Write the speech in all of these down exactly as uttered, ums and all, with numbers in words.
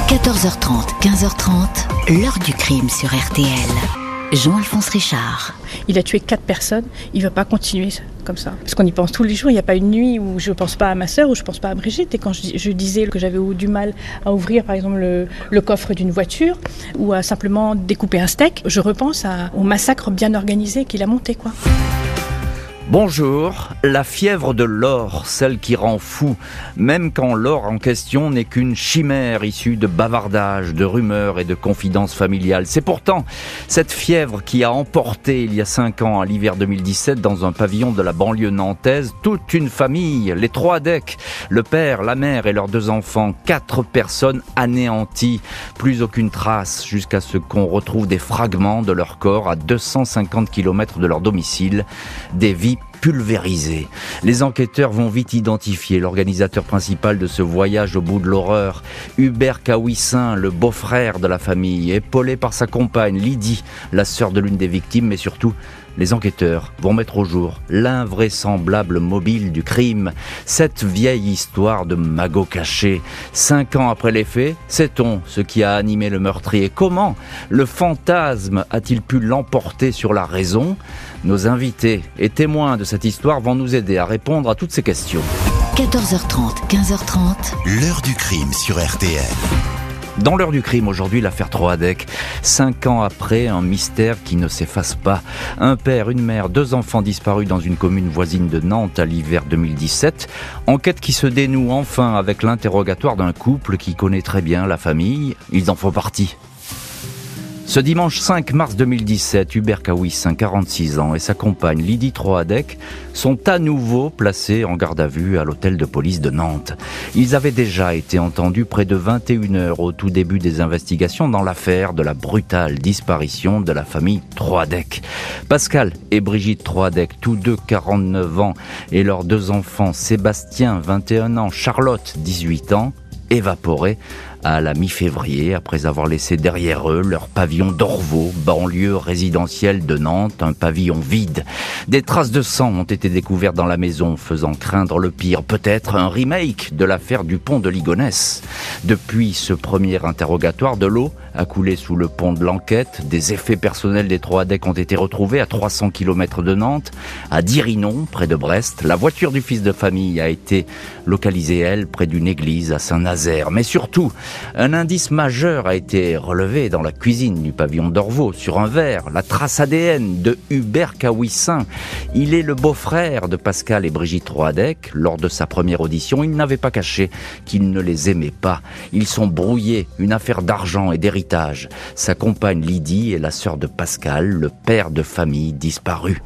quatorze heures trente, quinze heures trente, l'heure du crime sur R T L. Jean-Alphonse Richard. Il a tué quatre personnes, il ne va pas continuer comme ça. Parce qu'on y pense tous les jours, il n'y a pas une nuit où je ne pense pas à ma sœur ou je ne pense pas à Brigitte. Et quand je, je disais que j'avais eu du mal à ouvrir par exemple le, le coffre d'une voiture ou à simplement découper un steak, je repense à, au massacre bien organisé qu'il a monté, quoi. Bonjour, la fièvre de l'or, celle qui rend fou, même quand l'or en question n'est qu'une chimère issue de bavardages, de rumeurs et de confidences familiales. C'est pourtant cette fièvre qui a emporté il y a cinq ans, à l'hiver deux mille dix-sept, dans un pavillon de la banlieue nantaise, toute une famille, les Troadec, le père, la mère et leurs deux enfants, quatre personnes anéanties, plus aucune trace, jusqu'à ce qu'on retrouve des fragments de leur corps à deux cent cinquante kilomètres de leur domicile, des vies pulvérisé. Les enquêteurs vont vite identifier l'organisateur principal de ce voyage au bout de l'horreur, Hubert Kawissin, le beau-frère de la famille, épaulé par sa compagne Lydie, la sœur de l'une des victimes, mais surtout, les enquêteurs vont mettre au jour l'invraisemblable mobile du crime, cette vieille histoire de magot caché. Cinq ans après les faits, sait-on ce qui a animé le meurtrier? Comment le fantasme a-t-il pu l'emporter sur la raison? Nos invités et témoins de cette histoire vont nous aider à répondre à toutes ces questions. quatorze heures trente, quinze heures trente, l'heure du crime sur R T L. Dans l'heure du crime, aujourd'hui, l'affaire Troadec. Cinq ans après, un mystère qui ne s'efface pas. Un père, une mère, deux enfants disparus dans une commune voisine de Nantes à l'hiver deux mille dix-sept. Enquête qui se dénoue enfin avec l'interrogatoire d'un couple qui connaît très bien la famille. Ils en font partie. Ce dimanche cinq mars deux mille dix-sept, Hubert Kawissin, quarante-six ans, et sa compagne Lydie Troadec sont à nouveau placés en garde à vue à l'hôtel de police de Nantes. Ils avaient déjà été entendus près de vingt et une heures au tout début des investigations dans l'affaire de la brutale disparition de la famille Troadec. Pascal et Brigitte Troadec, tous deux quarante-neuf ans, et leurs deux enfants, Sébastien, vingt et un ans, Charlotte, dix-huit ans, évaporés à la mi-février, après avoir laissé derrière eux leur pavillon d'Orvaux, banlieue résidentielle de Nantes, un pavillon vide. Des traces de sang ont été découvertes dans la maison, faisant craindre le pire, peut-être un remake de l'affaire du pont de Ligonnès. Depuis ce premier interrogatoire, de l'eau a coulé sous le pont de l'enquête, des effets personnels des Troadec ont été retrouvés à trois cents kilomètres de Nantes, à Dirinon, près de Brest. La voiture du fils de famille a été localisée, elle, près d'une église à Saint-Nazaire. Mais surtout, un indice majeur a été relevé dans la cuisine du pavillon d'Orvaux, sur un verre, la trace A D N de Hubert Kawissin. Il est le beau-frère de Pascal et Brigitte Troadec. Lors de sa première audition, il n'avait pas caché qu'il ne les aimait pas. Ils sont brouillés, une affaire d'argent et d'héritage. Sa compagne Lydie est la sœur de Pascal, le père de famille disparu.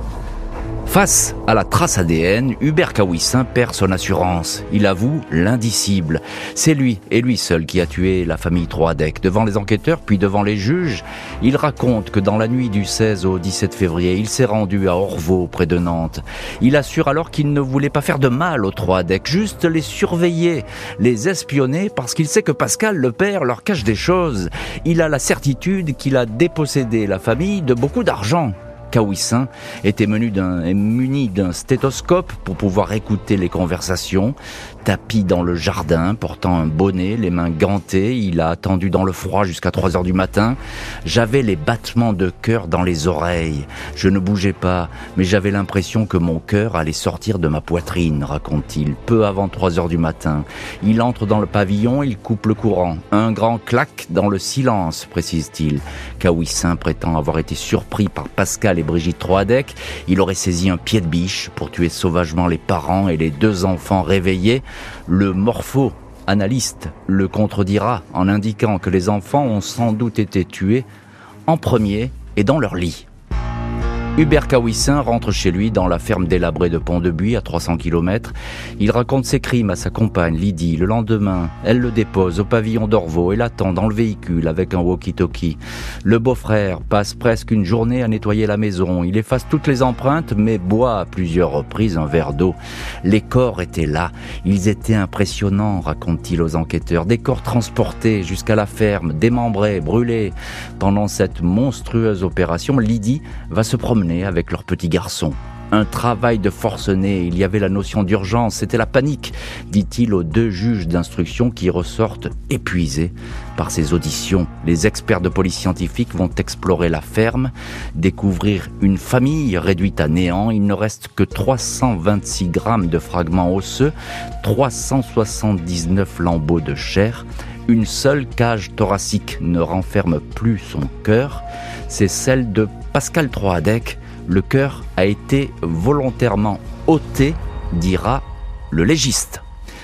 Face à la trace A D N, Hubert Kawissin perd son assurance. Il avoue l'indicible. C'est lui, et lui seul, qui a tué la famille Troadec. Devant les enquêteurs, puis devant les juges, il raconte que dans la nuit du seize au dix-sept février, il s'est rendu à Orvaux, près de Nantes. Il assure alors qu'il ne voulait pas faire de mal aux Troadec, juste les surveiller, les espionner, parce qu'il sait que Pascal, le père, leur cache des choses. Il a la certitude qu'il a dépossédé la famille de beaucoup d'argent. Kawissin était muni d'un, muni d'un stéthoscope pour pouvoir écouter les conversations. Tapis dans le jardin, portant un bonnet, les mains gantées, il a attendu dans le froid jusqu'à trois heures du matin. J'avais les battements de cœur dans les oreilles. Je ne bougeais pas, mais j'avais l'impression que mon cœur allait sortir de ma poitrine, raconte-t-il. Peu avant trois heures du matin, il entre dans le pavillon, il coupe le courant. Un grand clac dans le silence, précise-t-il. Kawissin prétend avoir été surpris par Pascal et Brigitte Troadec. Il aurait saisi un pied de biche pour tuer sauvagement les parents et les deux enfants réveillés. Le morpho-analyste le contredira en indiquant que les enfants ont sans doute été tués en premier et dans leur lit. Hubert Kawissin rentre chez lui dans la ferme délabrée de Pont-de-Buis à trois cents kilomètres. Il raconte ses crimes à sa compagne Lydie. Le lendemain, elle le dépose au pavillon d'Orvaux et l'attend dans le véhicule avec un walkie-talkie. Le beau-frère passe presque une journée à nettoyer la maison. Il efface toutes les empreintes mais boit à plusieurs reprises un verre d'eau. Les corps étaient là. Ils étaient impressionnants, raconte-t-il aux enquêteurs. Des corps transportés jusqu'à la ferme, démembrés, brûlés. Pendant cette monstrueuse opération, Lydie va se promener avec leur petit garçon. Un travail de forcené, il y avait la notion d'urgence, c'était la panique, dit-il aux deux juges d'instruction qui ressortent épuisés par ces auditions. Les experts de police scientifique vont explorer la ferme, découvrir une famille réduite à néant. Il ne reste que trois cent vingt-six grammes de fragments osseux, trois cent soixante-dix-neuf lambeaux de chair. Une seule cage thoracique ne renferme plus son cœur, c'est celle de Pascal Troadec. Le cœur a été volontairement ôté, dira le légiste.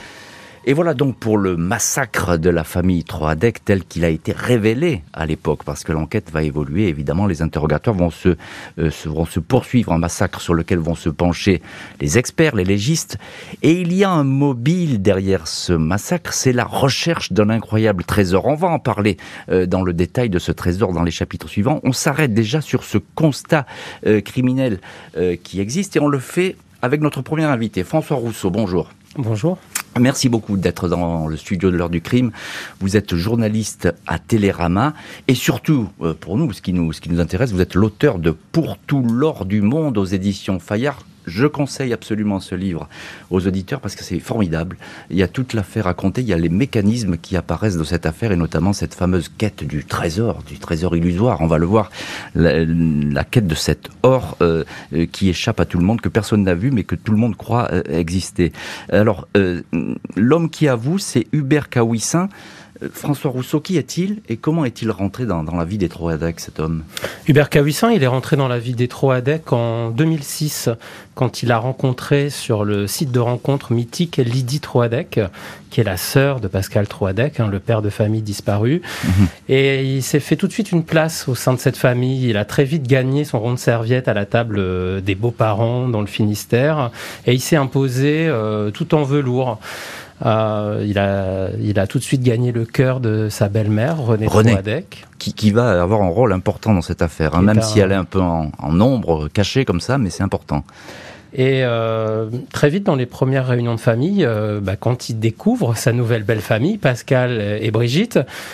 Et voilà donc pour le massacre de la famille Troadec tel qu'il a été révélé à l'époque, parce que l'enquête va évoluer, évidemment, les interrogatoires vont se, euh, se, vont se poursuivre, un massacre sur lequel vont se pencher les experts, les légistes, et il y a un mobile derrière ce massacre, c'est la recherche d'un incroyable trésor. On va en parler euh, dans le détail de ce trésor dans les chapitres suivants. On s'arrête déjà sur ce constat euh, criminel euh, qui existe, et on le fait avec notre premier invité, François Rousseau. Bonjour. Bonjour. Merci beaucoup d'être dans le studio de l'heure du crime. Vous êtes journaliste à Télérama et surtout, pour nous, ce qui nous, ce qui nous intéresse, vous êtes l'auteur de Pour tout l'or du monde aux éditions Fayard. Je conseille absolument ce livre aux auditeurs parce que c'est formidable. Il y a toute l'affaire racontée, il y a les mécanismes qui apparaissent dans cette affaire et notamment cette fameuse quête du trésor, du trésor illusoire. On va le voir, la, la quête de cet or euh, qui échappe à tout le monde, que personne n'a vu mais que tout le monde croit euh, exister. Alors, euh, l'homme qui avoue, c'est Hubert Kawissin. François Rousseau, qui est-il et comment est-il rentré dans, dans la vie des Troadec, cet homme ? Hubert Kawissin, il est rentré dans la vie des Troadec en deux mille six, quand il a rencontré sur le site de rencontre mythique Lydie Troadec, qui est la sœur de Pascal Troadec, hein, le père de famille disparu. Mmh. Et il s'est fait tout de suite une place au sein de cette famille. Il a très vite gagné son rond de serviette à la table des beaux-parents dans le Finistère. Et il s'est imposé euh, tout en velours. Euh, il a, il a tout de suite gagné le cœur de sa belle-mère, Renée, Renée Troadec. Qui, qui va avoir un rôle important dans cette affaire, hein, même un... si elle est un peu en, en ombre, cachée comme ça, mais c'est important. Et euh, très vite, dans les premières réunions de famille, euh, bah, quand il découvre sa nouvelle belle famille, Pascal et Brigitte,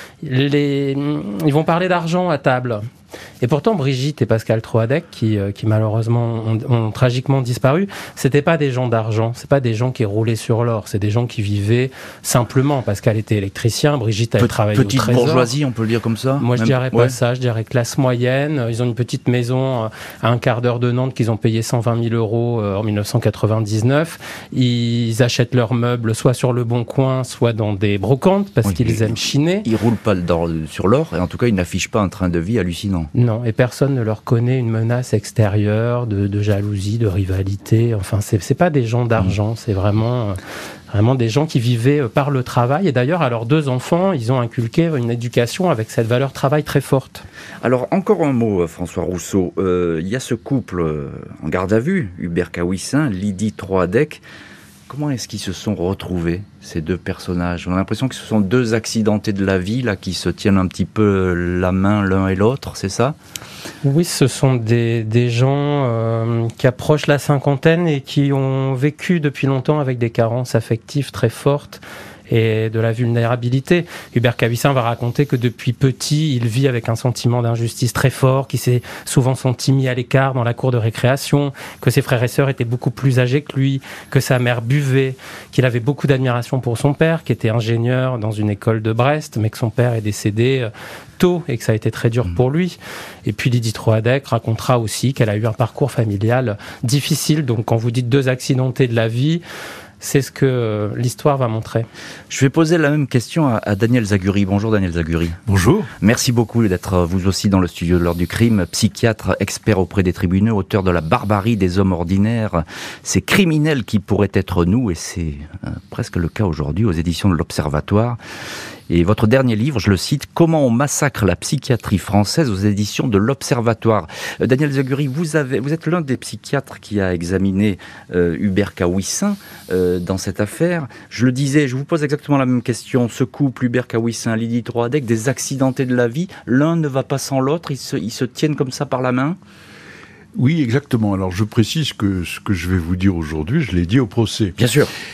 les... ils vont parler d'argent à table. Et pourtant, Brigitte et Pascal Troadec, qui, euh, qui malheureusement ont, ont tragiquement disparu, c'était pas des gens d'argent, c'est pas des gens qui roulaient sur l'or, c'est des gens qui vivaient simplement. Pascal était électricien, Brigitte elle travaillait au trésor. Petite bourgeoisie, on peut le dire comme ça. Moi, je Même... dirais pas ouais. ça, je dirais classe moyenne. Ils ont une petite maison à un quart d'heure de Nantes qu'ils ont payé cent vingt mille euros en dix-neuf cent quatre-vingt-dix-neuf. Ils achètent leurs meubles soit sur le Bon Coin, soit dans des brocantes parce oui, qu'ils aiment chiner. Ils roulent pas sur l'or et en tout cas, ils n'affichent pas un train de vie hallucinant. Non, et personne ne leur connaît une menace extérieure de, de jalousie, de rivalité. Enfin, c'est, c'est pas des gens d'argent, c'est vraiment, vraiment des gens qui vivaient par le travail. Et d'ailleurs, à leurs deux enfants, ils ont inculqué une éducation avec cette valeur travail très forte. Alors, encore un mot, François Rousseau. Euh, il y a ce couple euh, en garde à vue, Hubert Kawissin, Lydie Troadec. Comment est-ce qu'ils se sont retrouvés, ces deux personnages ? On a l'impression que ce sont deux accidentés de la vie, là, qui se tiennent un petit peu la main l'un et l'autre, c'est ça ? Oui, ce sont des, des gens euh, qui approchent la cinquantaine et qui ont vécu depuis longtemps avec des carences affectives très fortes et de la vulnérabilité. Hubert Kawissin va raconter que depuis petit, il vit avec un sentiment d'injustice très fort, qu'il s'est souvent senti mis à l'écart dans la cour de récréation, que ses frères et sœurs étaient beaucoup plus âgés que lui, que sa mère buvait, qu'il avait beaucoup d'admiration pour son père, qui était ingénieur dans une école de Brest, mais que son père est décédé tôt et que ça a été très dur pour lui. Et puis Lydie Troadec racontera aussi qu'elle a eu un parcours familial difficile. Donc quand vous dites deux accidentés de la vie, c'est ce que l'histoire va montrer. Je vais poser la même question à, à Daniel Zaguri. Bonjour Daniel Zaguri. Bonjour. Merci beaucoup d'être vous aussi dans le studio de l'heure du crime. Psychiatre, expert auprès des tribunaux, auteur de La barbarie des hommes ordinaires. Ces criminels qui pourraient être nous, et c'est euh, presque le cas aujourd'hui aux éditions de l'Observatoire. Et votre dernier livre, je le cite, « Comment on massacre la psychiatrie française » aux éditions de l'Observatoire. Euh, Daniel Zaguri, vous, avez, vous êtes l'un des psychiatres qui a examiné euh, Hubert Kawissin euh, dans cette affaire. Je le disais, je vous pose exactement la même question. Ce couple, Hubert Kawissin, Lydie Troadec, des accidentés de la vie, l'un ne va pas sans l'autre, ils se, ils se tiennent comme ça par la main ? Oui, exactement. Alors je précise que ce que je vais vous dire aujourd'hui, je l'ai dit au procès. Bien sûr.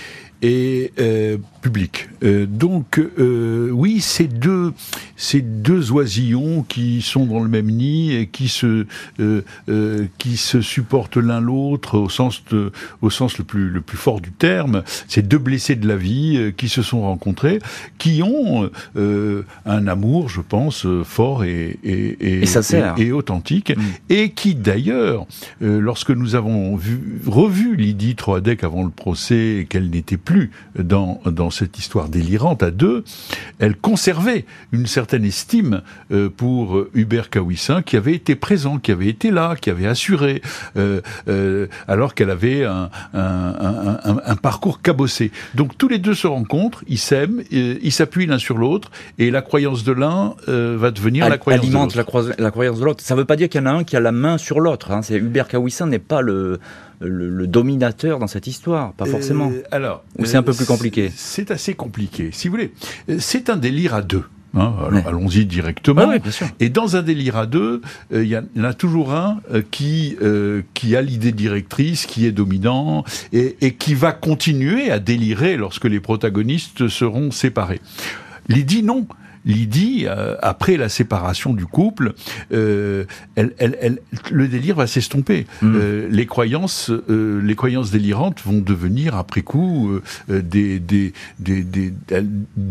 et euh, public. Euh, donc, euh, oui, c'est deux, c'est deux oisillons qui sont dans le même nid et qui se, euh, euh, qui se supportent l'un l'autre au sens de, au sens le plus, le plus fort du terme. C'est deux blessés de la vie euh, qui se sont rencontrés, qui ont euh, un amour, je pense, fort et et, et, et, et, et authentique, mmh. et qui d'ailleurs, euh, lorsque nous avons vu, revu Lydie Troadec avant le procès, et qu'elle n'était plus dans dans cette histoire délirante à deux, elle conservait une certaine estime euh, pour Hubert Kawissin, qui avait été présent, qui avait été là, qui avait assuré, euh, euh, alors qu'elle avait un, un, un, un, un parcours cabossé. Donc tous les deux se rencontrent, ils s'aiment, euh, ils s'appuient l'un sur l'autre, et la croyance de l'un euh, va devenir Al- la croyance alimente de l'autre. La, cro- la croyance de l'autre. Ça ne veut pas dire qu'il y en a un qui a la main sur l'autre. Hein. C'est Hubert Kawissin n'est pas le Le, le dominateur dans cette histoire, pas forcément. Euh, alors, ou c'est un peu plus compliqué. C'est assez compliqué, si vous voulez. C'est un délire à deux. Hein, alors, ouais. Allons-y directement. Ouais, ouais, bien sûr. Et dans un délire à deux, il euh, y, y en a toujours un euh, qui euh, qui a l'idée directrice, qui est dominant et, et qui va continuer à délirer lorsque les protagonistes seront séparés. Lydie, non. Lydie, euh, après la séparation du couple, euh, elle, elle, elle, le délire va s'estomper. Mmh. Euh, les croyances, euh, les croyances délirantes vont devenir après coup euh, des, des, des, des, des,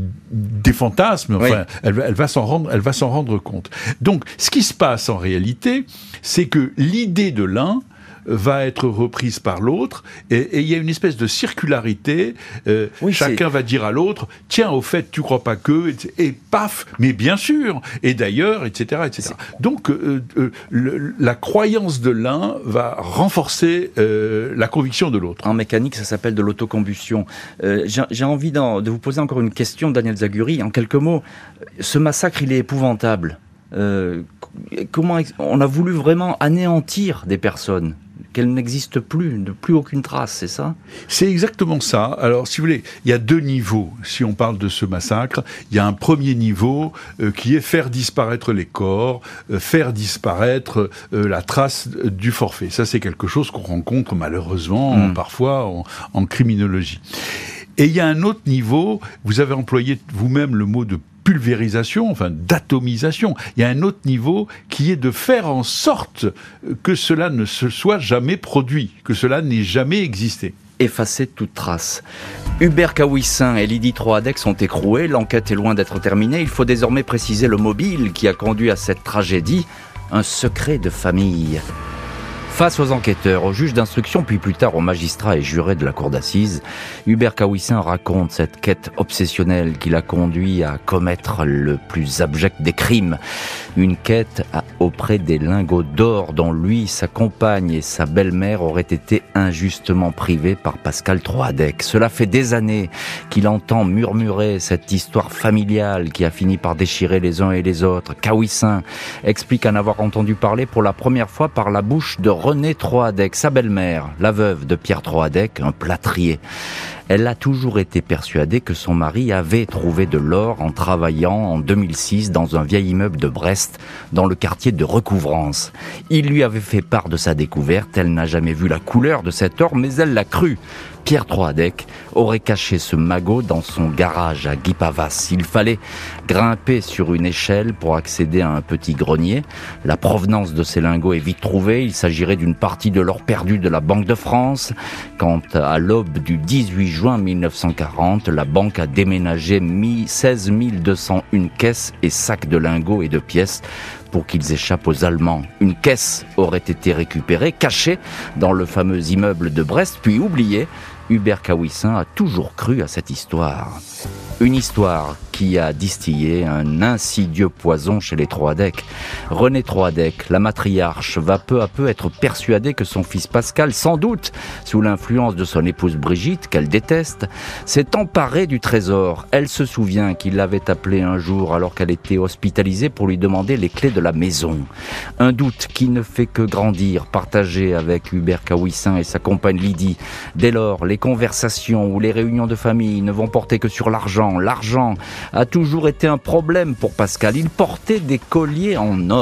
des fantasmes. Enfin, oui. elle, elle va s'en rendre, elle va s'en rendre compte. Donc, ce qui se passe en réalité, c'est que l'idée de l'un va être reprise par l'autre, et il y a une espèce de circularité, euh, oui, chacun c'est... va dire à l'autre, tiens, au fait, tu crois pas que, et, et paf, mais bien sûr, et d'ailleurs, et cetera, et cetera. C'est... Donc, euh, euh, le, la croyance de l'un va renforcer euh, la conviction de l'autre. En mécanique, ça s'appelle de l'autocombustion. Euh, j'ai, j'ai envie de vous poser encore une question, Daniel Zaguri, en quelques mots. Ce massacre, il est épouvantable. Euh, comment on a voulu vraiment anéantir des personnes, qu'elles n'existent plus, de plus aucune trace, c'est ça ? C'est exactement ça. Alors, si vous voulez, il y a deux niveaux, si on parle de ce massacre. Il y a un premier niveau euh, qui est faire disparaître les corps, euh, faire disparaître euh, la trace du forfait. Ça, c'est quelque chose qu'on rencontre malheureusement, mmh. parfois, en, en criminologie. Et il y a un autre niveau, vous avez employé vous-même le mot de pulvérisation, enfin d'atomisation. Il y a un autre niveau qui est de faire en sorte que cela ne se soit jamais produit, que cela n'ait jamais existé. Effacer toute trace. Hubert Kawissin et Lydie Troadec sont écroués, l'enquête est loin d'être terminée, il faut désormais préciser le mobile qui a conduit à cette tragédie, un secret de famille. Face aux enquêteurs, aux juges d'instruction, puis plus tard aux magistrats et jurés de la cour d'assises, Hubert Kawissin raconte cette quête obsessionnelle qui l'a conduit à commettre le plus abject des crimes. Une quête à, auprès des lingots d'or dont lui, sa compagne et sa belle-mère auraient été injustement privés par Pascal Troadec. Cela fait des années qu'il entend murmurer cette histoire familiale qui a fini par déchirer les uns et les autres. Kawissin explique en avoir entendu parler pour la première fois par la bouche de René Troadec, sa belle-mère, la veuve de Pierre Troadec, un plâtrier. Elle a toujours été persuadée que son mari avait trouvé de l'or en travaillant en deux mille six dans un vieil immeuble de Brest, dans le quartier de Recouvrance. Il lui avait fait part de sa découverte, elle n'a jamais vu la couleur de cet or, mais elle l'a cru. Pierre Troadec aurait caché ce magot dans son garage à Guipavas. Il fallait grimper sur une échelle pour accéder à un petit grenier. La provenance de ces lingots est vite trouvée. Il s'agirait d'une partie de l'or perdu de la Banque de France. Quant à l'aube du dix-huit juin mille neuf cent quarante, la banque a déménagé seize mille deux cent un caisses et sacs de lingots et de pièces pour qu'ils échappent aux Allemands. Une caisse aurait été récupérée, cachée dans le fameux immeuble de Brest, puis oubliée. Hubert Kawissin a toujours cru à cette histoire. Une histoire qui a distillé un insidieux poison chez les Troadec. René Troadec, la matriarche, va peu à peu être persuadée que son fils Pascal, sans doute sous l'influence de son épouse Brigitte, qu'elle déteste, s'est emparé du trésor. Elle se souvient qu'il l'avait appelée un jour alors qu'elle était hospitalisée pour lui demander les clés de la maison. Un doute qui ne fait que grandir, partagé avec Hubert Kawissin et sa compagne Lydie. Dès lors, les conversations ou les réunions de famille ne vont porter que sur l'argent. L'argent a toujours été un problème pour Pascal. Il portait des colliers en or.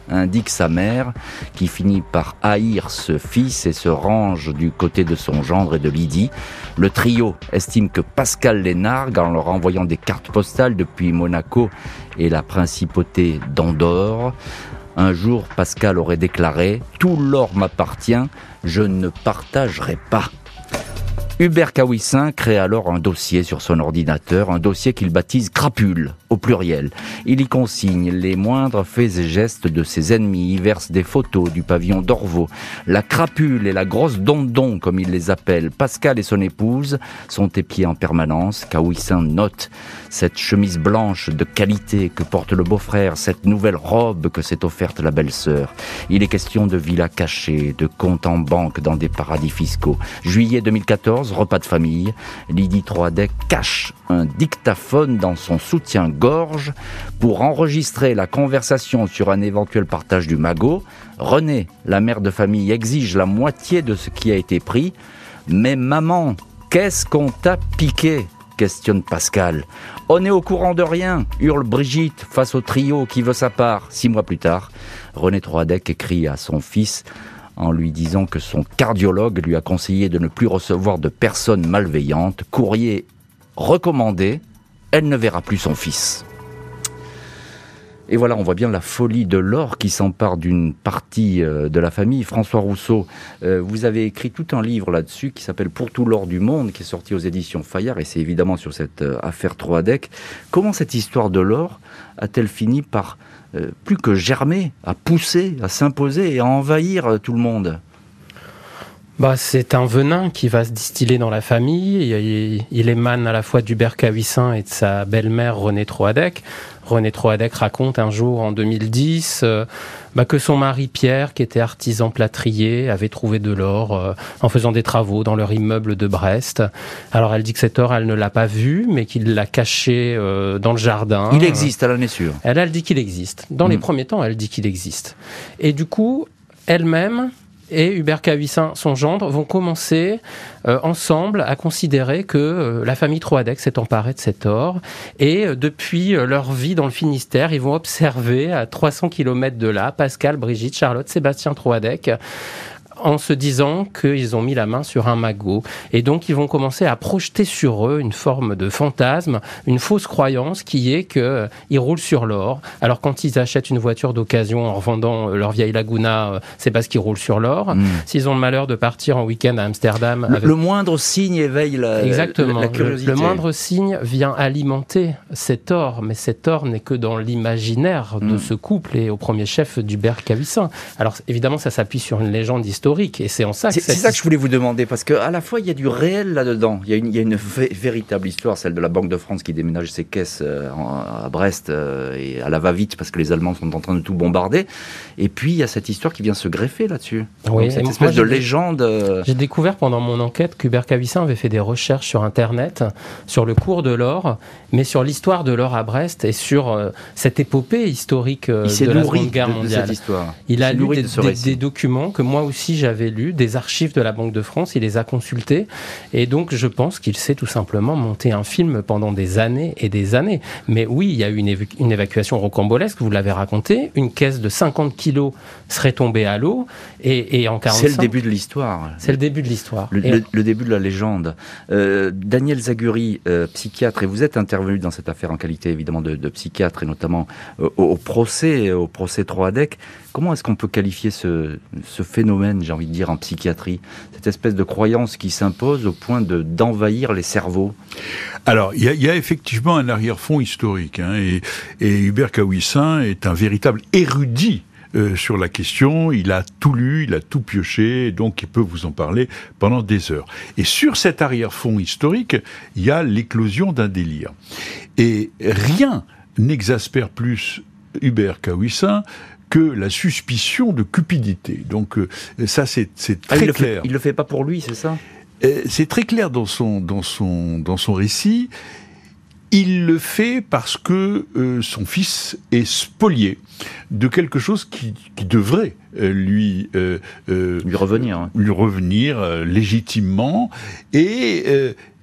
indique sa mère, qui finit par haïr ce fils et se range du côté de son gendre et de Lydie. Le trio estime que Pascal les nargue en leur envoyant des cartes postales depuis Monaco et la principauté d'Andorre. Un jour, Pascal aurait déclaré « Tout l'or m'appartient, je ne partagerai pas ». Hubert Kawissin crée alors un dossier sur son ordinateur, un dossier qu'il baptise Crapule, au pluriel. Il y consigne les moindres faits et gestes de ses ennemis, y verse des photos du pavillon d'Orvaux. La crapule et la grosse dondon, comme il les appelle, Pascal et son épouse, sont épiés en permanence. Kawissin note cette chemise blanche de qualité que porte le beau-frère, cette nouvelle robe que s'est offerte la belle-sœur. Il est question de villas cachées, de comptes en banque dans des paradis fiscaux. Juillet deux mille quatorze, repas de famille, Lydie Troadec cache un dictaphone dans son soutien-gorge pour enregistrer la conversation sur un éventuel partage du magot. Renée, la mère de famille, exige la moitié de ce qui a été pris. « Mais maman, qu'est-ce qu'on t'a piqué ?» questionne Pascal. « On est au courant de rien !» hurle Brigitte face au trio qui veut sa part. Six mois plus tard, René Troadec écrit à son fils en lui disant que son cardiologue lui a conseillé de ne plus recevoir de personnes malveillantes. Courrier recommandé, elle ne verra plus son fils. Et voilà, on voit bien la folie de l'or qui s'empare d'une partie de la famille. François Rousseau, vous avez écrit tout un livre là-dessus qui s'appelle « Pour tout l'or du monde », qui est sorti aux éditions Fayard, et c'est évidemment sur cette affaire Troadec. Comment cette histoire de l'or a-t-elle fini par, euh, plus que germer, à pousser, à s'imposer et à envahir tout le monde ? Bah, c'est un venin qui va se distiller dans la famille. Il, il émane à la fois d'Hubert Kawissin et de sa belle-mère Renée Troadec. Renée Troadec raconte un jour en deux mille dix euh, bah, que son mari Pierre, qui était artisan plâtrier, avait trouvé de l'or euh, en faisant des travaux dans leur immeuble de Brest. Alors elle dit que cet or, elle ne l'a pas vu, mais qu'il l'a caché euh, dans le jardin. Il existe, elle en est sûre. Elle, elle dit qu'il existe. Dans mmh. les premiers temps, elle dit qu'il existe. Et du coup, elle-même et Hubert Kawissin, son gendre, vont commencer euh, ensemble à considérer que euh, la famille Troadec s'est emparée de cet or. Et euh, depuis euh, leur vie dans le Finistère, ils vont observer à trois cents kilomètres de là Pascal, Brigitte, Charlotte, Sébastien Troadec, en se disant qu'ils ont mis la main sur un magot. Et donc, ils vont commencer à projeter sur eux une forme de fantasme, une fausse croyance qui est qu'ils euh, roulent sur l'or. Alors, quand ils achètent une voiture d'occasion en revendant euh, leur vieille Laguna, euh, c'est parce qu'ils roulent sur l'or. Mmh. S'ils ont le malheur de partir en week-end à Amsterdam... Le, avec... le moindre signe éveille la, Exactement. la curiosité. Le, le moindre signe vient alimenter cet or, mais cet or n'est que dans l'imaginaire de mmh. ce couple et au premier chef d'Hubert Kawissin. Alors, évidemment, ça s'appuie sur une légende historique. Et c'est en ça que c'est, c'est ça que je voulais vous demander, parce qu'à la fois il y a du réel là-dedans, il y a une, il y a une v- véritable histoire, celle de la Banque de France qui déménage ses caisses euh, en, à Brest euh, et à la va-vite parce que les Allemands sont en train de tout bombarder, et puis il y a cette histoire qui vient se greffer là-dessus. Oui, donc, cette moi, espèce de j'ai, légende. Euh... J'ai découvert pendant mon enquête qu'Hubert Kawissin avait fait des recherches sur Internet sur le cours de l'or, mais sur l'histoire de l'or à Brest et sur euh, cette épopée historique euh, de la Seconde Guerre mondiale. De cette histoire. Il, il a lu des, de des, des documents que moi aussi j'avais lus, des archives de la Banque de France, il les a consultés, et donc je pense qu'il sait tout simplement monter un film pendant des années et des années. Mais oui, il y a eu une, évu- une évacuation rocambolesque, vous l'avez raconté, une caisse de cinquante kilos serait tombée à l'eau, et, et en quarante-cinq... C'est le début de l'histoire. C'est le début de l'histoire. Le, le, le début de la légende. Euh, Daniel Zaguri, euh, psychiatre, et vous êtes intervenu dans cette affaire en qualité évidemment de, de psychiatre, et notamment euh, au, au procès, au procès Troadec. Comment est-ce qu'on peut qualifier ce, ce phénomène, j'ai envie de dire, en psychiatrie, cette espèce de croyance qui s'impose au point de, d'envahir les cerveaux? Alors, il y, y a effectivement un arrière-fond historique, hein, et, et Hubert Kawissin est un véritable érudit Euh, sur la question, il a tout lu, il a tout pioché, donc il peut vous en parler pendant des heures. Et sur cet arrière-fond historique, il y a l'éclosion d'un délire. Et rien n'exaspère plus Hubert Kawissin que la suspicion de cupidité. Donc euh, ça, c'est, c'est très ah, il clair. Le fait, il le fait pas pour lui, c'est ça ? euh, C'est très clair dans son, dans son, dans son récit. Il le fait parce que euh, son fils est spolié de quelque chose qui, qui devrait euh, lui euh, euh, lui revenir, hein. lui revenir euh, légitimement, et euh,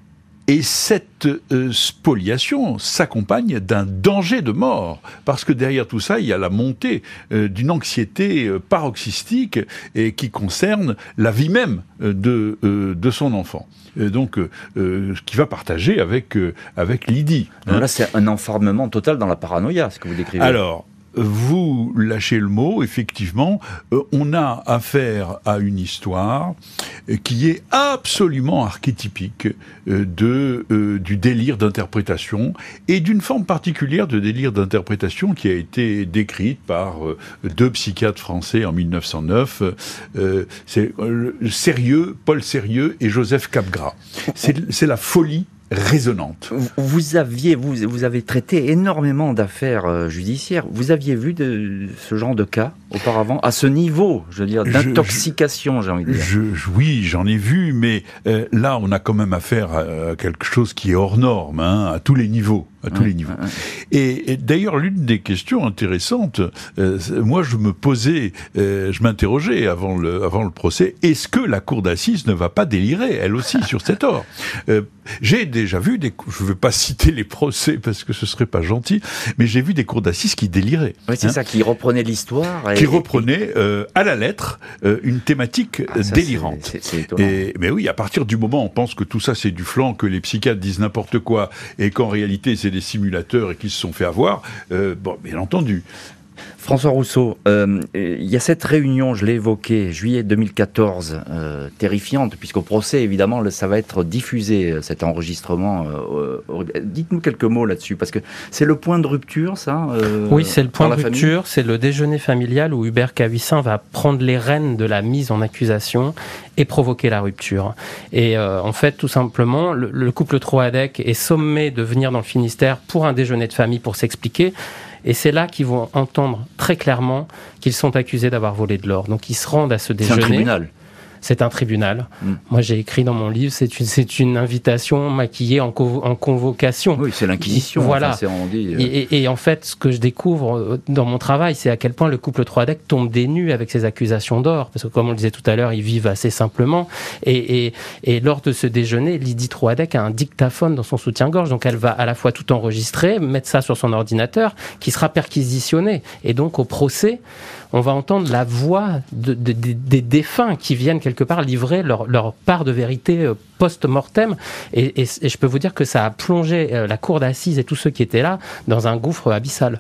Et cette euh, spoliation s'accompagne d'un danger de mort, parce que derrière tout ça, il y a la montée euh, d'une anxiété euh, paroxystique et qui concerne la vie même euh, de, euh, de son enfant. Euh, donc, euh, euh, qui va partager avec, euh, avec Lydie. Hein. Là, c'est un enfermement total dans la paranoïa, ce que vous décrivez. Alors, vous lâchez le mot, effectivement, euh, on a affaire à une histoire euh, qui est absolument archétypique euh, de, euh, du délire d'interprétation et d'une forme particulière de délire d'interprétation qui a été décrite par euh, deux psychiatres français en mille neuf cent neuf, euh, c'est euh, Sérieux, Paul Sérieux et Joseph Capgras. C'est, c'est la folie résonante. Vous aviez, vous, vous avez traité énormément d'affaires euh, judiciaires. Vous aviez vu de, ce genre de cas auparavant, à ce niveau, je veux dire, d'intoxication, j'ai envie de dire. Je, je, oui, j'en ai vu, mais euh, là, on a quand même affaire à, à quelque chose qui est hors norme, hein, à tous les niveaux. À tous ouais, les niveaux. Ouais. Et, et d'ailleurs, l'une des questions intéressantes, euh, moi, je me posais, euh, je m'interrogeais avant le, avant le procès, est-ce que la cour d'assises ne va pas délirer, elle aussi, sur cet or ? euh, J'ai déjà vu des, je ne veux pas citer les procès parce que ce serait pas gentil, mais j'ai vu des cours d'assises qui déliraient. Oui, c'est hein, ça, qui reprenaient l'histoire. Et, qui reprenaient euh, à la lettre euh, une thématique ah, ça, délirante. C'est, c'est, c'est étonnant. Et, mais oui, à partir du moment où on pense que tout ça c'est du flan, que les psychiatres disent n'importe quoi, et qu'en réalité c'est des simulateurs et qu'ils se sont fait avoir, euh, bon, bien entendu. François Rousseau, euh, il y a cette réunion, je l'ai évoqué, juillet deux mille quatorze, euh, terrifiante, puisqu'au procès, évidemment, ça va être diffusé, cet enregistrement. Euh, euh, dites-nous quelques mots là-dessus, parce que c'est le point de rupture, ça euh, Oui, c'est le point de rupture, famille. C'est le déjeuner familial où Hubert Kawissin va prendre les rênes de la mise en accusation et provoquer la rupture. Et euh, en fait, tout simplement, le, le couple Troadec est sommé de venir dans le Finistère pour un déjeuner de famille pour s'expliquer. Et c'est là qu'ils vont entendre très clairement qu'ils sont accusés d'avoir volé de l'or. Donc ils se rendent à ce déjeuner. C'est un tribunal. C'est un tribunal. Mm. Moi, j'ai écrit dans mon livre, c'est une, c'est une invitation maquillée en, co- en convocation. Oui, c'est l'inquisition. Voilà. Enfin, c'est, on dit, euh... et, et, et en fait, ce que je découvre dans mon travail, c'est à quel point le couple Troadec tombe des nues avec ces accusations d'or. Parce que, comme on le disait tout à l'heure, ils vivent assez simplement. Et, et, et lors de ce déjeuner, Lydie Troadec a un dictaphone dans son soutien-gorge. Donc, elle va à la fois tout enregistrer, mettre ça sur son ordinateur, qui sera perquisitionné. Et donc, au procès, on va entendre la voix de, de, de, des défunts qui viennent quelque part livrer leur, leur part de vérité post-mortem. Et, et, et je peux vous dire que ça a plongé la cour d'assises et tous ceux qui étaient là dans un gouffre abyssal.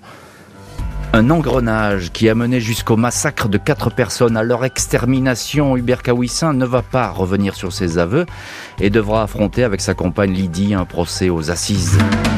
Un engrenage qui a mené jusqu'au massacre de quatre personnes, à leur extermination. Hubert Kawissin ne va pas revenir sur ses aveux et devra affronter avec sa compagne Lydie un procès aux assises.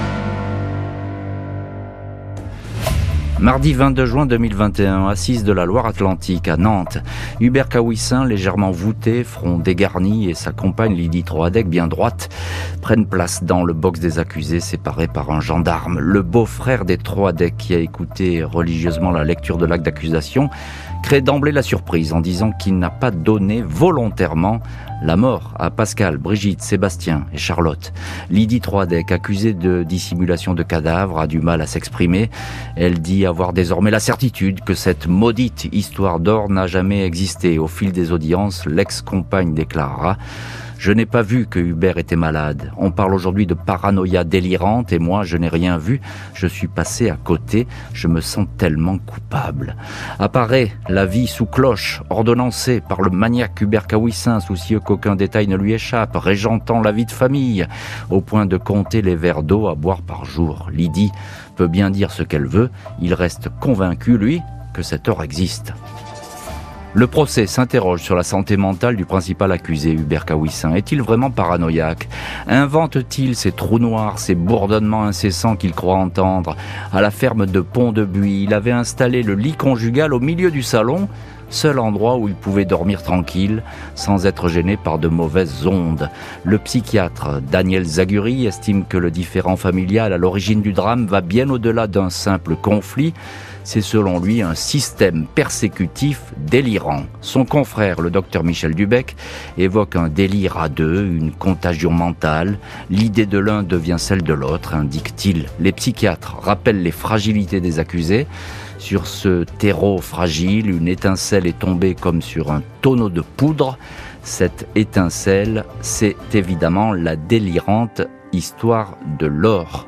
Mardi vingt-deux juin deux mille vingt et un, assise de la Loire-Atlantique à Nantes. Hubert Kawissin, légèrement voûté, front dégarni, et sa compagne Lydie Troadec, bien droite, prennent place dans le box des accusés, séparés par un gendarme. Le beau-frère des Troadec, qui a écouté religieusement la lecture de l'acte d'accusation, crée d'emblée la surprise en disant qu'il n'a pas donné volontairement la mort à Pascal, Brigitte, Sébastien et Charlotte. Lydie Troadec, accusée de dissimulation de cadavre, a du mal à s'exprimer. Elle dit avoir désormais la certitude que cette maudite histoire d'or n'a jamais existé. Au fil des audiences, l'ex-compagne déclarera: je n'ai pas vu que Hubert était malade. On parle aujourd'hui de paranoïa délirante et moi, je n'ai rien vu. Je suis passé à côté. Je me sens tellement coupable. Apparaît la vie sous cloche, ordonnancée par le maniaque Hubert Kawissin, soucieux qu'aucun détail ne lui échappe, régentant la vie de famille, au point de compter les verres d'eau à boire par jour. Lydie peut bien dire ce qu'elle veut. Il reste convaincu, lui, que cet or existe. Le procès s'interroge sur la santé mentale du principal accusé, Hubert Kawissin. Est-il vraiment paranoïaque ? Invente-t-il ces trous noirs, ces bourdonnements incessants qu'il croit entendre ? À la ferme de Pont-de-Buis, il avait installé le lit conjugal au milieu du salon, seul endroit où il pouvait dormir tranquille, sans être gêné par de mauvaises ondes. Le psychiatre Daniel Zaguri estime que le différend familial à l'origine du drame va bien au-delà d'un simple conflit. C'est selon lui un système persécutif délirant. Son confrère, le docteur Michel Dubec, évoque un délire à deux, une contagion mentale. L'idée de l'un devient celle de l'autre, indique-t-il. Les psychiatres rappellent les fragilités des accusés. Sur ce terreau fragile, une étincelle est tombée comme sur un tonneau de poudre. Cette étincelle, c'est évidemment la délirante Histoire de l'or.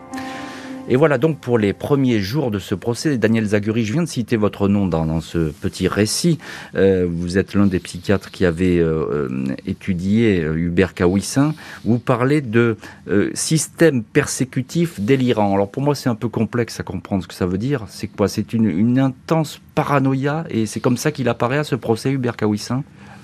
Et voilà donc pour les premiers jours de ce procès. Daniel Zaguri, je viens de citer votre nom dans, dans ce petit récit. Euh, vous êtes l'un des psychiatres qui avait euh, étudié Hubert Kaouissin. Vous parlez de euh, système persécutif délirant. Alors pour moi c'est un peu complexe à comprendre ce que ça veut dire. C'est quoi ? C'est une, une intense paranoïa et c'est comme ça qu'il apparaît à ce procès, Hubert Kaouissin ?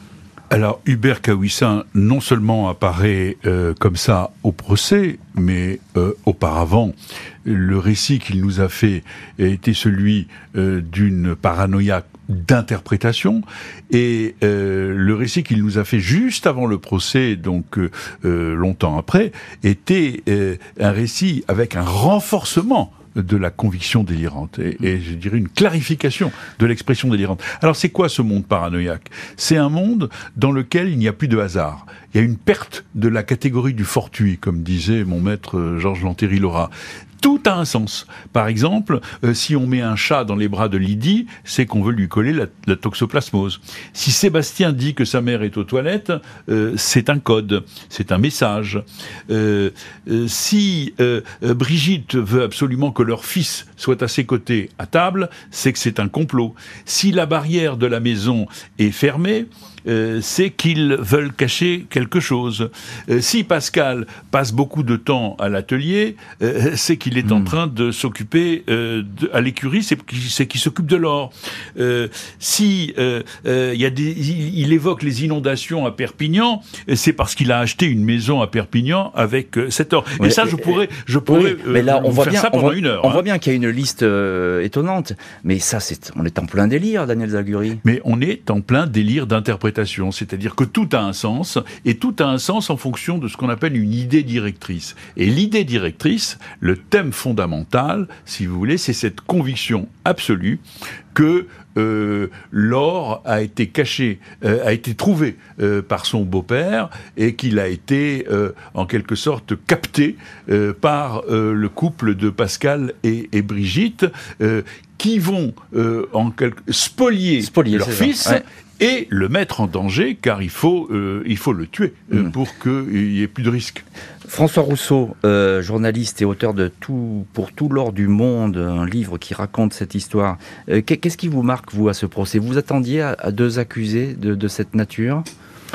Alors, Hubert Kaouissin, non seulement apparaît euh, comme ça au procès, mais euh, auparavant, le récit qu'il nous a fait était celui euh, d'une paranoïa d'interprétation, et euh, le récit qu'il nous a fait juste avant le procès, donc euh, euh, longtemps après, était euh, un récit avec un renforcement de la conviction délirante, et, et je dirais une clarification de l'expression délirante. Alors c'est quoi ce monde paranoïaque ? C'est un monde dans lequel il n'y a plus de hasard. Il y a une perte de la catégorie du fortuit, comme disait mon maître Georges Lanthéry-Laura. Tout a un sens. Par exemple, euh, si on met un chat dans les bras de Lydie, c'est qu'on veut lui coller la, la toxoplasmose. Si Sébastien dit que sa mère est aux toilettes, euh, c'est un code, c'est un message. Euh, euh, si euh, euh, Brigitte veut absolument que leur fils soit à ses côtés à table, c'est que c'est un complot. Si la barrière de la maison est fermée, Euh, c'est qu'ils veulent cacher quelque chose. Euh, si Pascal passe beaucoup de temps à l'atelier, euh, c'est qu'il est mmh. en train de s'occuper euh, de, à l'écurie, c'est qu'il, c'est qu'il s'occupe de l'or. Euh, si euh, euh, y a des, il, il évoque les inondations à Perpignan, c'est parce qu'il a acheté une maison à Perpignan avec euh, cet or. Oui, et ça, je pourrais, je pourrais oui, mais là, euh, on voit faire bien, ça pendant on voit, une heure. On hein. voit bien qu'il y a une liste euh, étonnante, mais ça, c'est, on est en plein délire, Daniel Zaguri. Mais on est en plein délire d'interprétation. C'est-à-dire que tout a un sens, et tout a un sens en fonction de ce qu'on appelle une idée directrice. Et l'idée directrice, le thème fondamental, si vous voulez, c'est cette conviction absolue que euh, l'or a été caché, euh, a été trouvé euh, par son beau-père, et qu'il a été euh, en quelque sorte capté euh, par euh, le couple de Pascal et, et Brigitte, euh, qui vont euh, en quelque... spolier, spolier leur fils. Ouais. Et le mettre en danger, car il faut, euh, il faut le tuer euh, mmh. pour qu'il n'y ait plus de risque. François Rousseau, euh, journaliste et auteur de Tout pour tout l'or du monde, un livre qui raconte cette histoire. Euh, qu'est-ce qui vous marque, vous, à ce procès ? Vous attendiez à, à deux accusés de, de cette nature ?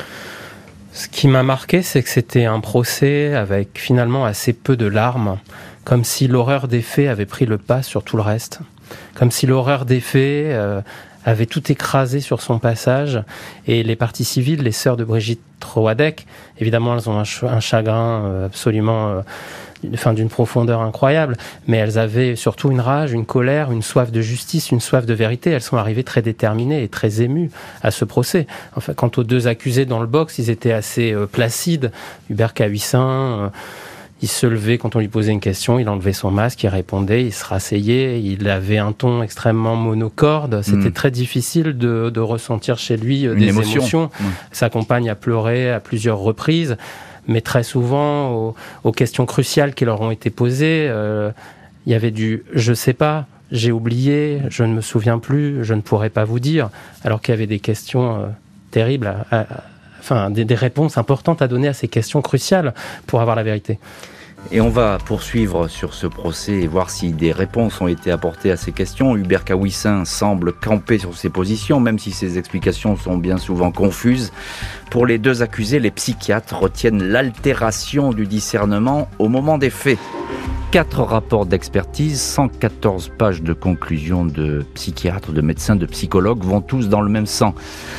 Ce qui m'a marqué, c'est que c'était un procès avec finalement assez peu de larmes, comme si l'horreur des faits avait pris le pas sur tout le reste. Comme si l'horreur des faits... Euh, avait tout écrasé sur son passage, et les parties civiles, les sœurs de Brigitte Troadec, évidemment elles ont un, ch- un chagrin absolument euh, enfin, d'une profondeur incroyable, mais elles avaient surtout une rage, une colère, une soif de justice, une soif de vérité. Elles sont arrivées très déterminées et très émues à ce procès. Enfin, quant aux deux accusés dans le box, ils étaient assez euh, placides. Hubert Kaouissin... Euh, Il se levait quand on lui posait une question, il enlevait son masque, il répondait, il se rasseyait, il avait un ton extrêmement monocorde. C'était mmh. très difficile de, de ressentir chez lui Une des émotion. émotions. Mmh. Sa compagne a pleuré à plusieurs reprises, mais très souvent, aux, aux questions cruciales qui leur ont été posées, euh, il y avait du « je sais pas ». J'ai oublié, je ne me souviens plus, je ne pourrais pas vous dire, alors qu'il y avait des questions euh, terribles à, à, Enfin, des, des réponses importantes à donner à ces questions cruciales pour avoir la vérité. Et on va poursuivre sur ce procès et voir si des réponses ont été apportées à ces questions. Hubert Kaouissin semble camper sur ses positions, même si ses explications sont bien souvent confuses. Pour les deux accusés, les psychiatres retiennent l'altération du discernement au moment des faits. Quatre rapports d'expertise, cent quatorze pages de conclusions de psychiatres, de médecins, de psychologues vont tous dans le même sens.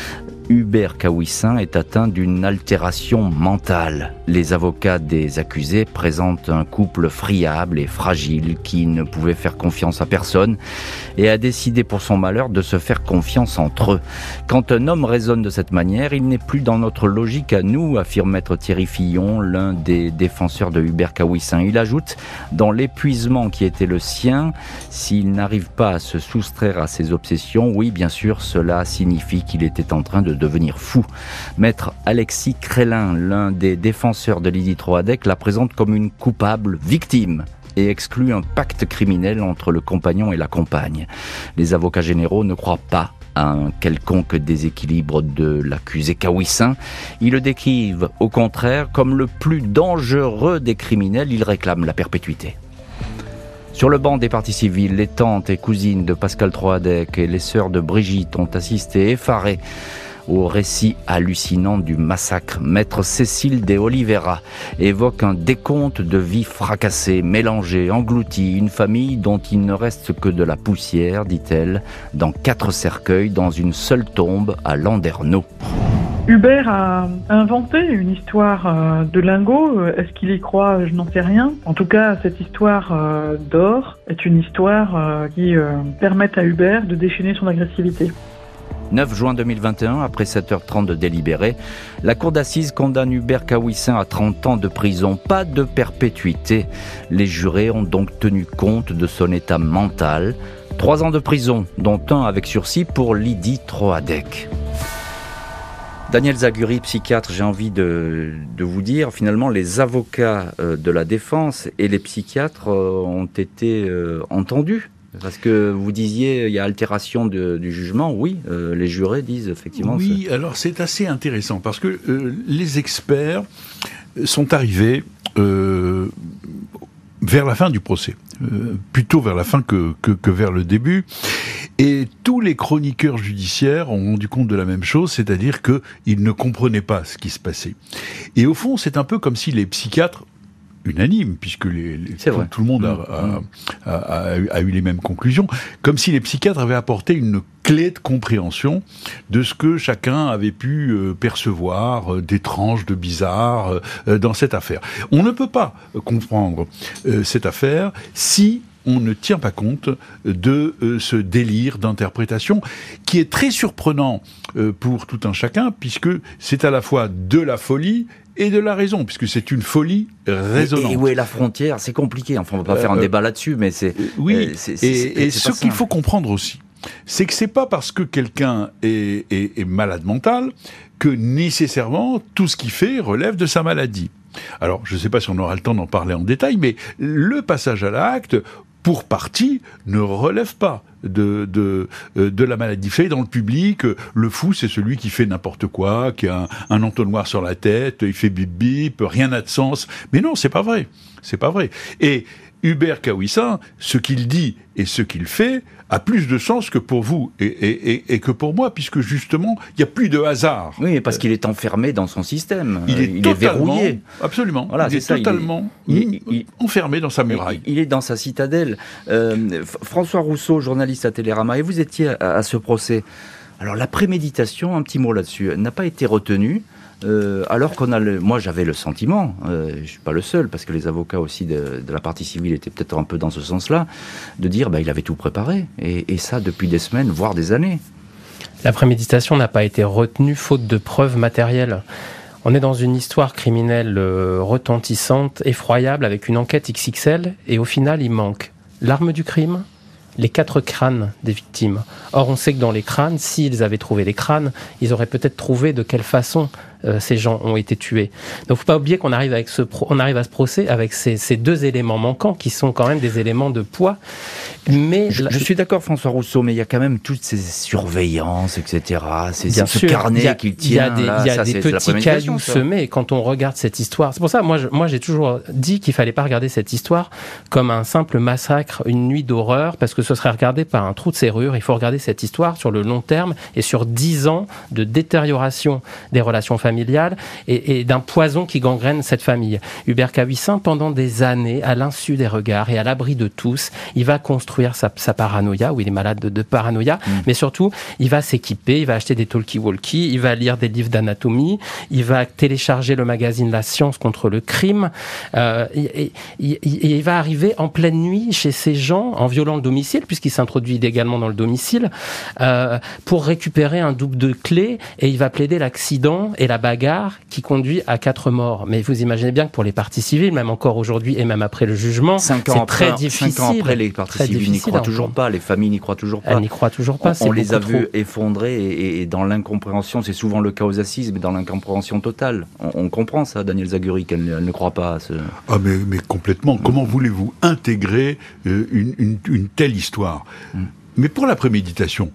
Hubert Kaouissin est atteint d'une altération mentale. Les avocats des accusés présentent un couple friable et fragile qui ne pouvait faire confiance à personne et a décidé pour son malheur de se faire confiance entre eux. Quand un homme raisonne de cette manière, il n'est plus dans notre logique à nous, affirme maître Thierry Fillon, l'un des défenseur de Hubert Kaouissin. Il ajoute, dans l'épuisement qui était le sien, s'il n'arrive pas à se soustraire à ses obsessions, oui, bien sûr, cela signifie qu'il était en train de devenir fou. Maître Alexis Crélin, l'un des défenseurs de Lydie Troadec, la présente comme une coupable victime et exclut un pacte criminel entre le compagnon et la compagne. Les avocats généraux ne croient pas à un quelconque déséquilibre de l'accusé Kawissin. Ils le décrivent au contraire comme le plus dangereux des criminels. Ils réclament la perpétuité. Sur le banc des parties civiles, les tantes et cousines de Pascal Troadec et les sœurs de Brigitte ont assisté effarées au récit hallucinant du massacre. Maître Cécile de Oliveira évoque un décompte de vies fracassées, mélangées, englouties, une famille dont il ne reste que de la poussière, dit-elle, dans quatre cercueils, dans une seule tombe à Landerneau. Hubert a inventé une histoire de lingot. Est-ce qu'il y croit? Je n'en sais rien. En tout cas, cette histoire d'or est une histoire qui permet à Hubert de déchaîner son agressivité. neuf juin deux mille vingt et un, après sept heures trente de délibéré, la cour d'assises condamne Hubert Kawissin à trente ans de prison, pas de perpétuité. Les jurés ont donc tenu compte de son état mental. Trois ans de prison, dont un avec sursis pour Lydie Troadec. Daniel Zaguri, psychiatre, j'ai envie de, de vous dire, finalement, les avocats de la défense et les psychiatres ont été entendus. Parce que vous disiez, il y a altération de, du jugement, oui, euh, les jurés disent effectivement... Oui, c'est... alors c'est assez intéressant, parce que euh, les experts sont arrivés euh, vers la fin du procès, euh, plutôt vers la fin que, que, que vers le début, et tous les chroniqueurs judiciaires ont rendu compte de la même chose, c'est-à-dire qu'ils ne comprenaient pas ce qui se passait. Et au fond, c'est un peu comme si les psychiatres, unanime, puisque les, les, tout, tout le monde a, a, a, a eu les mêmes conclusions, comme si les psychiatres avaient apporté une clé de compréhension de ce que chacun avait pu euh, percevoir euh, d'étrange, de bizarre euh, dans cette affaire. On ne peut pas comprendre euh, cette affaire si on ne tient pas compte de euh, ce délire d'interprétation qui est très surprenant euh, pour tout un chacun, puisque c'est à la fois de la folie et de la raison, puisque c'est une folie raisonnante. Et, et où est la frontière? C'est compliqué. Enfin, on ne va pas euh, faire un débat là-dessus, mais c'est... Oui, euh, c'est, c'est, et, c'est, et c'est ce qu'il faut comprendre aussi, c'est que c'est pas parce que quelqu'un est, est, est malade mental que nécessairement tout ce qu'il fait relève de sa maladie. Alors, je ne sais pas si on aura le temps d'en parler en détail, mais le passage à l'acte, pour partie, ne relève pas de, de, de la maladie. Vous savez, dans le public, le fou, c'est celui qui fait n'importe quoi, qui a un, un entonnoir sur la tête, il fait bip bip, rien n'a de sens. Mais non, c'est pas vrai. C'est pas vrai. Et Hubert Kawissin, ce qu'il dit et ce qu'il fait a plus de sens que pour vous et, et, et, et que pour moi, puisque justement, il n'y a plus de hasard. Oui, parce qu'il est enfermé dans son système. Il est, il est verrouillé. Absolument. Voilà, il c'est est ça, totalement il est, il, il, enfermé dans sa muraille. Il, il est dans sa citadelle. Euh, François Rousseau, journaliste à Télérama, et vous étiez à, à ce procès. Alors la préméditation, un petit mot là-dessus, n'a pas été retenue. Euh, alors qu'on a le, moi j'avais le sentiment, euh, je suis pas le seul parce que les avocats aussi de, de la partie civile étaient peut-être un peu dans ce sens-là, de dire bah il avait tout préparé et, et ça depuis des semaines voire des années. La préméditation n'a pas été retenue faute de preuves matérielles. On est dans une histoire criminelle euh, retentissante, effroyable, avec une enquête X X L et au final il manque l'arme du crime, les quatre crânes des victimes. Or, on sait que dans les crânes, s'ils avaient trouvé les crânes, ils auraient peut-être trouvé de quelle façon euh, ces gens ont été tués. Donc, faut pas oublier qu'on arrive avec ce, pro- on arrive à ce procès avec ces, ces deux éléments manquants qui sont quand même des éléments de poids. Mais je, la... je suis d'accord, François Rousseau, mais il y a quand même toutes ces surveillances, et cetera. C'est, Bien c'est sûr, ce carnet qu'il tient. Il y a des, là, y a ça, des c'est, petits c'est cailloux ça. semés quand on regarde cette histoire. C'est pour ça, moi, je, moi, j'ai toujours dit qu'il fallait pas regarder cette histoire comme un simple massacre, une nuit d'horreur, parce que ce serait regardé par un trou de serrure. Il faut regarder cette histoire sur le long terme et sur dix ans de détérioration des relations familiales et, et d'un poison qui gangrène cette famille. Hubert Kawissin, pendant des années, à l'insu des regards et à l'abri de tous, il va construire sa, sa paranoïa, où il est malade de, de paranoïa, mmh. mais surtout, il va s'équiper, il va acheter des talkie-walkie, il va lire des livres d'anatomie, il va télécharger le magazine La Science contre le crime, euh, et, et, et il va arriver en pleine nuit chez ces gens, en violant le domicile, puisqu'il s'introduit illégalement dans le domicile, euh, pour récupérer un double de clés, et il va plaider l'accident et la bagarre qui conduit à quatre morts. Mais vous imaginez bien que pour les parties civiles, même encore aujourd'hui et même après le jugement, cinq ans c'est après, très difficile. Cinq ans après, les parties civiles n'y croient toujours pas, les familles n'y croient toujours pas. Elles n'y croient toujours pas. On, on les a vus effondrer et, et dans l'incompréhension, c'est souvent le cas aux assises, mais dans l'incompréhension totale. On, on comprend ça, Daniel Zaguri, qu'elle elle ne croit pas à ce... Ah mais, mais complètement. Comment voulez-vous intégrer euh, une, une, une telle histoire ? mm. Mais pour la préméditation,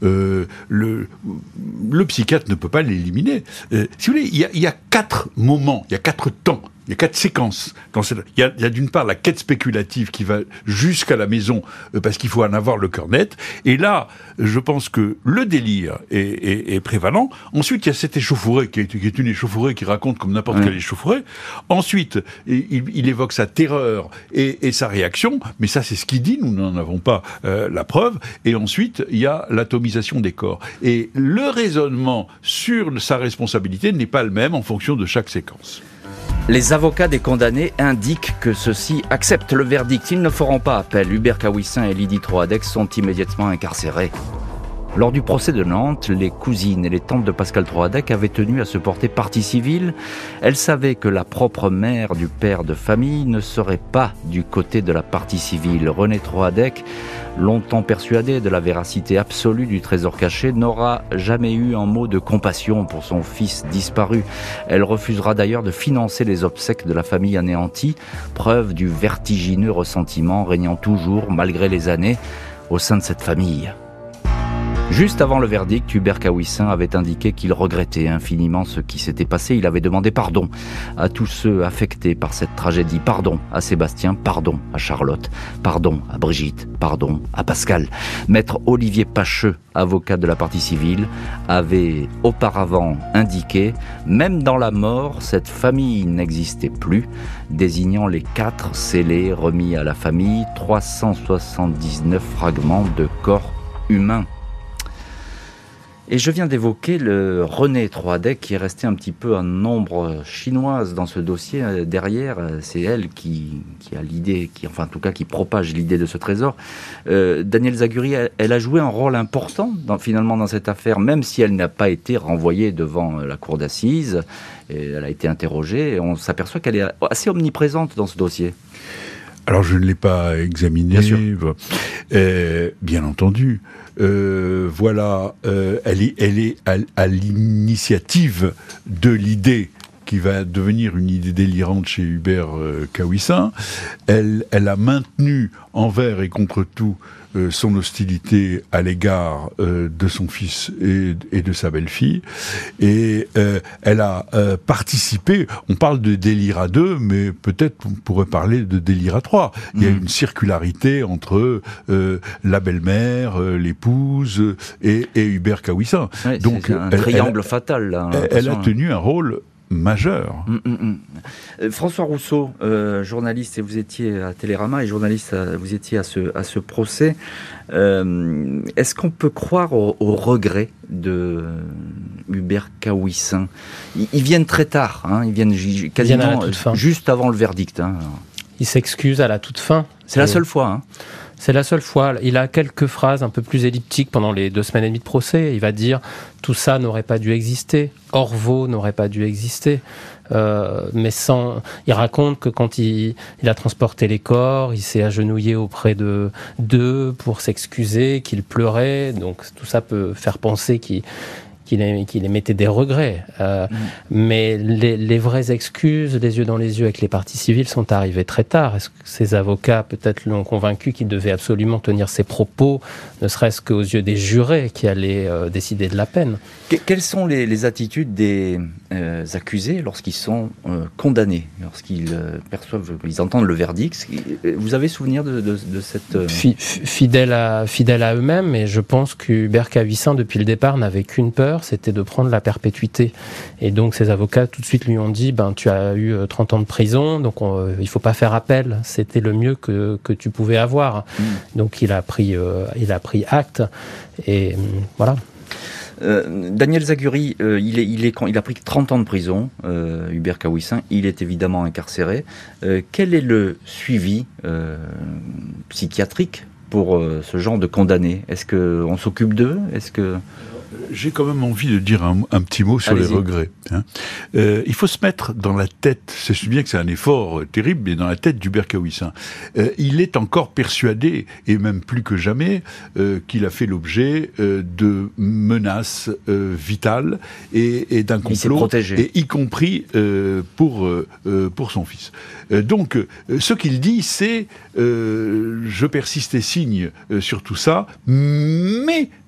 euh, le, le psychiatre ne peut pas l'éliminer. Euh, si vous voulez, il y a, il y a quatre moments, il y a quatre temps. Il y a quatre séquences. Dans cette... il, y a, il y a d'une part la quête spéculative qui va jusqu'à la maison euh, parce qu'il faut en avoir le cœur net. Et là, je pense que le délire est, est, est prévalent. Ensuite, il y a cette échauffourée qui est, qui est une échauffourée qui raconte comme n'importe mmh. quelle échauffourée. Ensuite, il, il évoque sa terreur et, et sa réaction. Mais ça, c'est ce qu'il dit. Nous n'en avons pas euh, la preuve. Et ensuite, il y a l'atomisation des corps. Et le raisonnement sur sa responsabilité n'est pas le même en fonction de chaque séquence. Les avocats des condamnés indiquent que ceux-ci acceptent le verdict. Ils ne feront pas appel. Hubert Kawissin et Lydie Troadec sont immédiatement incarcérés. Lors du procès de Nantes, les cousines et les tantes de Pascal Troadec avaient tenu à se porter partie civile. Elles savaient que la propre mère du père de famille ne serait pas du côté de la partie civile. René Troadec, longtemps persuadé de la véracité absolue du trésor caché, n'aura jamais eu un mot de compassion pour son fils disparu. Elle refusera d'ailleurs de financer les obsèques de la famille anéantie, preuve du vertigineux ressentiment régnant toujours, malgré les années, au sein de cette famille. Juste avant le verdict, Hubert Kawissin avait indiqué qu'il regrettait infiniment ce qui s'était passé. Il avait demandé pardon à tous ceux affectés par cette tragédie. Pardon à Sébastien, pardon à Charlotte, pardon à Brigitte, pardon à Pascal. Maître Olivier Pacheux, avocat de la partie civile, avait auparavant indiqué « Même dans la mort, cette famille n'existait plus », désignant les quatre scellés remis à la famille, trois cent soixante-dix-neuf fragments de corps humains. Et je viens d'évoquer le René Troadec qui est resté un petit peu en ombre chinoise dans ce dossier. Derrière, c'est elle qui, qui a l'idée, qui, enfin en tout cas qui propage l'idée de ce trésor. Euh, Danielle Zaguri, elle, elle a joué un rôle important dans, finalement dans cette affaire, même si elle n'a pas été renvoyée devant la cour d'assises. Et elle a été interrogée et on s'aperçoit qu'elle est assez omniprésente dans ce dossier. Alors je ne l'ai pas examiné, bien, sûr. Euh, bien entendu. Euh, voilà, euh, elle est, elle est à, à l'initiative de l'idée qui va devenir une idée délirante chez Hubert euh, Kawissin. Elle, elle a maintenu envers et contre tout euh, son hostilité à l'égard euh, de son fils et, et de sa belle-fille. Et euh, elle a euh, participé, on parle de délire à deux, mais peut-être on pourrait parler de délire à trois. Il mmh. y a une circularité entre euh, la belle-mère, euh, l'épouse et, et Hubert Kawissin. Ouais, donc c'est un elle, triangle elle, fatal. Là, elle, elle a tenu un rôle majeur. Mmh, mmh. Euh, François Rousseau, euh, journaliste, et vous étiez à Télérama, et journaliste, à, vous étiez à ce, à ce procès. Euh, est-ce qu'on peut croire au, au regret de Hubert Kawissin? ils, ils viennent très tard, hein, ils viennent quasiment viennent juste avant le verdict. Hein. Il s'excuse à la toute fin. C'est la seule fois. Hein. C'est la seule fois. Il a quelques phrases un peu plus elliptiques pendant les deux semaines et demie de procès. Il va dire « tout ça n'aurait pas dû exister »,« Orvaux n'aurait pas dû exister euh, ». Mais sans... Il raconte que quand il, il a transporté les corps, il s'est agenouillé auprès de d'eux pour s'excuser, qu'il pleurait. Donc tout ça peut faire penser qu'il... qu'il, qu'il émettait des regrets. Euh, mmh. Mais les, les vraies excuses, les yeux dans les yeux avec les parties civiles, sont arrivées très tard. Est-ce que ces avocats, peut-être, l'ont convaincu qu'il devait absolument tenir ses propos, ne serait-ce qu'aux yeux des jurés qui allaient euh, décider de la peine? Que, Quelles sont les, les attitudes des euh, accusés lorsqu'ils sont euh, condamnés, lorsqu'ils euh, perçoivent, ils entendent le verdict? Vous avez souvenir de, de, de cette... Euh... Fidèles à, fidèles à eux-mêmes, et je pense qu'Hubert Kawissin, depuis le départ, n'avait qu'une peur, c'était de prendre la perpétuité. Et donc ses avocats tout de suite lui ont dit ben, tu as eu trente ans de prison, donc on, il ne faut pas faire appel, c'était le mieux que, que tu pouvais avoir. Mmh. Donc il a pris, euh, il a pris acte, et euh, voilà. Euh, Danielle Zaguri, euh, il, est, il, est, il a pris trente ans de prison, euh, Hubert Kawissin, il est évidemment incarcéré. Euh, quel est le suivi euh, psychiatrique pour euh, ce genre de condamnés? Est-ce qu'on s'occupe d'eux? Est-ce que... J'ai quand même envie de dire un, un petit mot sur Allez-y. les regrets. Hein. Euh, il faut se mettre dans la tête, je sais bien que c'est un effort euh, terrible, mais dans la tête d'Hubert Kawissin. Euh, il est encore persuadé, et même plus que jamais, euh, qu'il a fait l'objet euh, de menaces euh, vitales et, et d'un complot, et y compris euh, pour, euh, pour son fils. Euh, donc, euh, ce qu'il dit, c'est euh, « je persiste et signe euh, sur tout ça, mais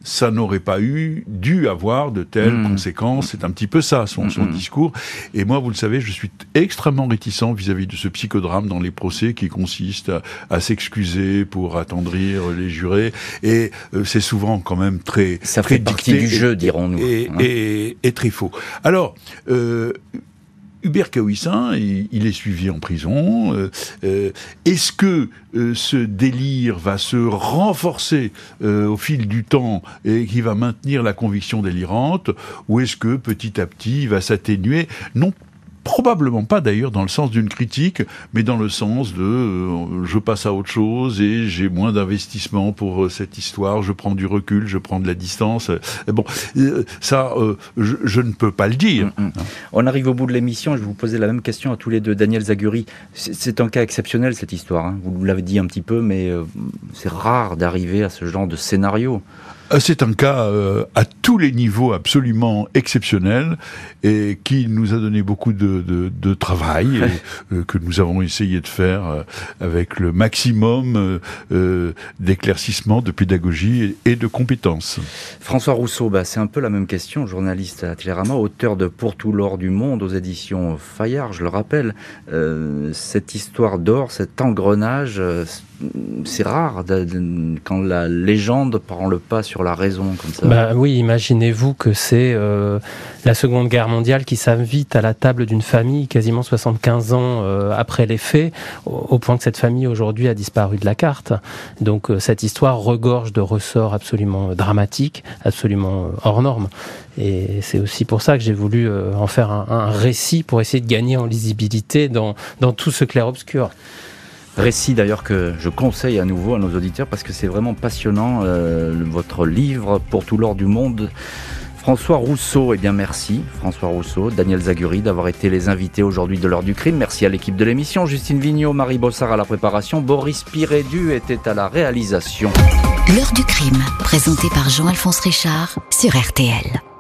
ça n'aurait pas eu, dû avoir de telles mmh. conséquences. C'est un petit peu ça, son, son mmh. discours. Et moi, vous le savez, je suis extrêmement réticent vis-à-vis de ce psychodrame dans les procès qui consiste à, à s'excuser pour attendrir les jurés. Et euh, c'est souvent quand même très... Ça très fait partie du jeu, dirons-nous. Et, hein. et, et très faux. Alors... Euh, Hubert Kawissin, il, il est suivi en prison. Euh, euh, est-ce que euh, ce délire va se renforcer euh, au fil du temps et qu'il va maintenir la conviction délirante, ou est-ce que petit à petit il va s'atténuer? Non, probablement pas d'ailleurs dans le sens d'une critique, mais dans le sens de euh, je passe à autre chose et j'ai moins d'investissement pour euh, cette histoire, je prends du recul, je prends de la distance. Euh, bon, euh, ça, euh, je, je ne peux pas le dire. Mmh, mmh. On arrive au bout de l'émission, je vais vous poser la même question à tous les deux. Daniel Zaguri, c'est, c'est un cas exceptionnel cette histoire, hein. Vous l'avez dit un petit peu, mais euh, c'est rare d'arriver à ce genre de scénario. C'est un cas euh, à tous les niveaux absolument exceptionnel et qui nous a donné beaucoup de, de, de travail et, euh, que nous avons essayé de faire euh, avec le maximum euh, d'éclaircissement, de pédagogie et, et de compétences. François Rousseau, bah, c'est un peu la même question, journaliste à Télérama, auteur de Pour tout l'or du monde aux éditions Fayard, je le rappelle. Euh, cette histoire d'or, cet engrenage, euh, c'est rare de, de, quand la légende prend le pas sur la raison comme ça. Bah oui, imaginez-vous que c'est euh, la Seconde Guerre mondiale qui s'invite à la table d'une famille quasiment soixante-quinze ans euh, après les faits, au, au point que cette famille aujourd'hui a disparu de la carte. Donc euh, cette histoire regorge de ressorts absolument dramatiques, absolument hors normes. Et c'est aussi pour ça que j'ai voulu euh, en faire un, un récit pour essayer de gagner en lisibilité dans, dans tout ce clair-obscur. Récit d'ailleurs que je conseille à nouveau à nos auditeurs parce que c'est vraiment passionnant, euh, votre livre Pour tout l'or du monde. François Rousseau, eh bien merci François Rousseau, Daniel Zaguri d'avoir été les invités aujourd'hui de l'heure du crime. Merci à l'équipe de l'émission, Justine Vignot, Marie Bossard à la préparation, Boris Pirédu était à la réalisation. L'heure du crime, présenté par Jean-Alphonse Richard sur R T L.